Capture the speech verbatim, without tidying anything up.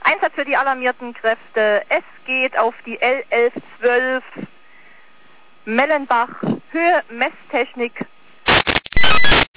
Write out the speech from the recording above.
Einsatz für die alarmierten Kräfte. Es geht auf die L elf zwölf Mellenbach, Höhe Messtechnik